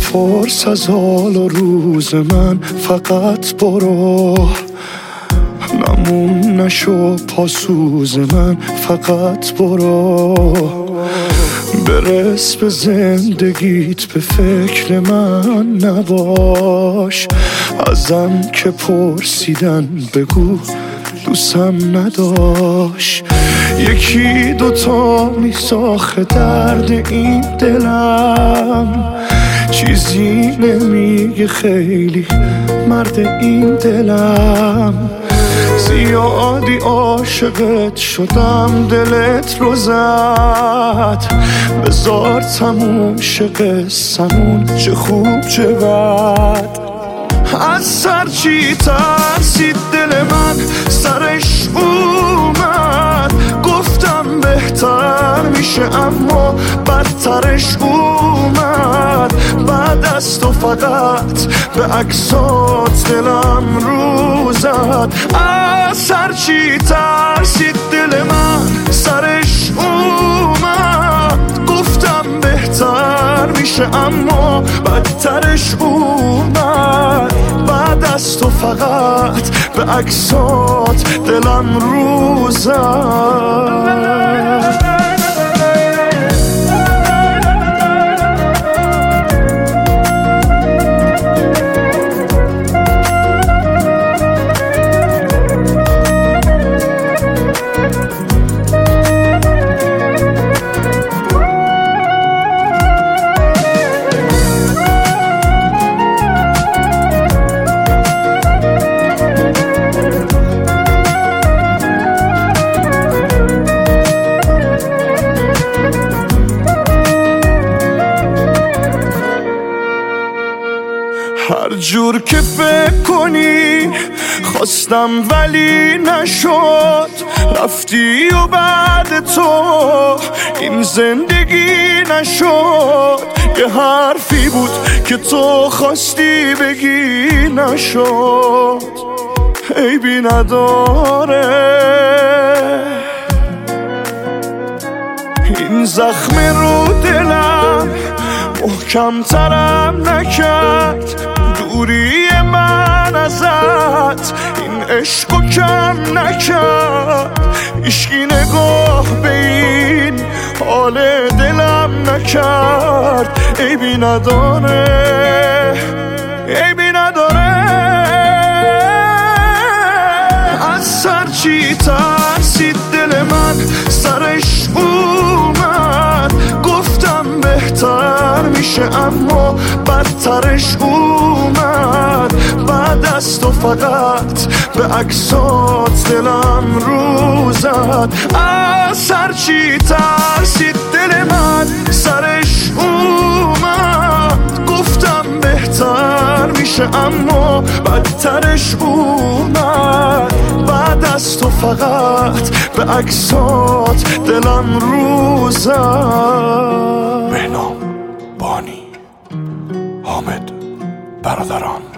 نپرس از حال و روز من، فقط برو. نمون نشو پاسوز من، فقط برو. برس به زندگیت، به فکر من نباش. ازم که پرسیدن بگو دوستم نداشت. یکی دوتا میساخه درد این دلم، چیزی نمیگه خیلی مرد این دلم. زیادی عاشقت شدم دلت رو زد، بذار تموم شه قصمون، چه خوب چه بد. از سر چی ترسید دل من سرش اومد، گفتم بهتر میشه اما بدترش اومد. بعد از تو فقط به عکسات دلم رو زد. از سر چی ترسید دل من سرش اومد، گفتم بهتر میشه اما بدترش اومد. بعد از تو فقط به عکسات دلم رو زد. هر جور که فکر کنی خواستم ولی نشد، رفتی و بعد تو این زندگی نشد. یه حرفی بود که تو خواستی بگی نشد، عیبی نداره. این زخم رو دلم محکم ترم نکرد، دوری من ازت این عشقو کم نکرد. هیچکی نگاه به این حال دلم نکرد، عیبی نداره، عیبی نداره. از سر چی ترسید دل من سرش اومد، گفتم بهتر میشه اما بدترش اومد. بعد از تو فقط به عکسات دلم رو زد. از سر چی ترسید دل من سرش اومد، گفتم بهتر میشه اما بدترش اومد. بعد از تو فقط به عکسات دلم رو زد. بهنام، بانی، حامد، برادران.